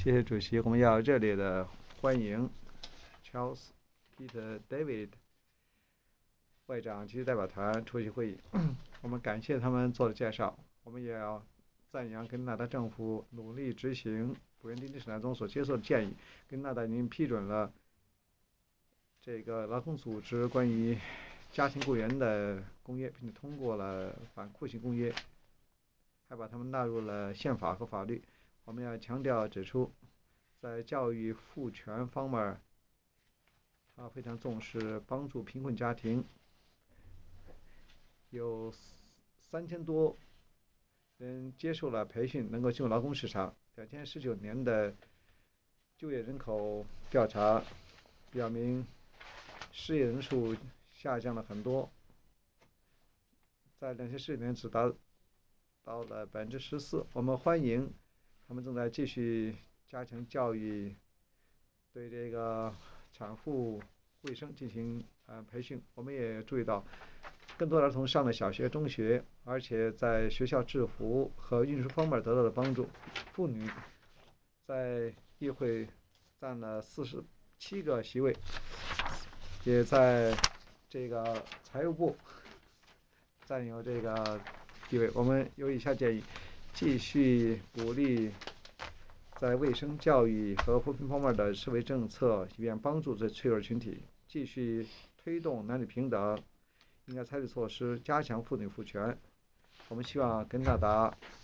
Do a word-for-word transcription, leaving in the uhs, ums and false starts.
谢谢主席，我们要热烈的欢迎 Charles Peter David 外长及其代表团出席会议。我们感谢他们做的介绍，我们也要赞扬跟纳达政府努力执行不原定历史案中所接受的建议。跟纳达已经批准了这个劳工组织关于家庭雇员的公约，并且通过了反酷刑公约，还把他们纳入了宪法和法律。我们要强调指出，在教育赋权方面，他非常重视帮助贫困家庭，有三千多人接受了培训，能够进入劳工市场。两千十九年的就业人口调查表明，失业人数下降了很多，在两千十九年只达到了百分之十四。我们欢迎他们正在继续加强教育，对这个产妇卫生进行呃培训。我们也注意到，更多儿童上了小学、中学，而且在学校制服和运输方面得到了帮助。妇女在议会占了四十七个席位，也在这个财务部占有这个地位。我们有以下建议：继续鼓励在卫生、教育和扶贫方面的社会政策，以便帮助这脆弱群体；继续推动男女平等，应该采取措施加强妇女赋权。我们希望跟纳达